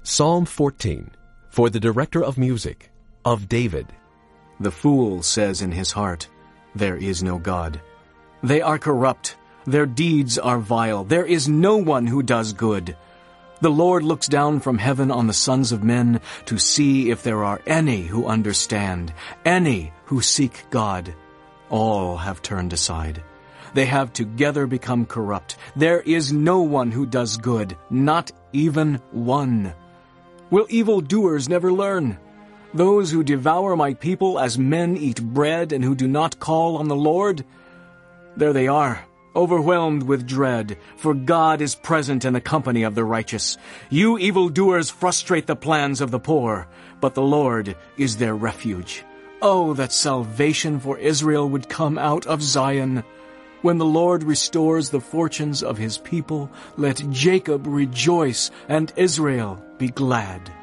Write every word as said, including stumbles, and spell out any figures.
Psalm fourteen, for the director of music, of David. The fool says in his heart, "There is no God." They are corrupt. Their deeds are vile. There is no one who does good. The Lord looks down from heaven on the sons of men to see if there are any who understand, any who seek God. All have turned aside. They have together become corrupt. There is no one who does good, not even one. Will evildoers never learn? Those who devour my people as men eat bread and who do not call on the Lord? There they are, overwhelmed with dread, for God is present in the company of the righteous. You evildoers frustrate the plans of the poor, but the Lord is their refuge. Oh, that salvation for Israel would come out of Zion. When the Lord restores the fortunes of his people, let Jacob rejoice and Israel be glad.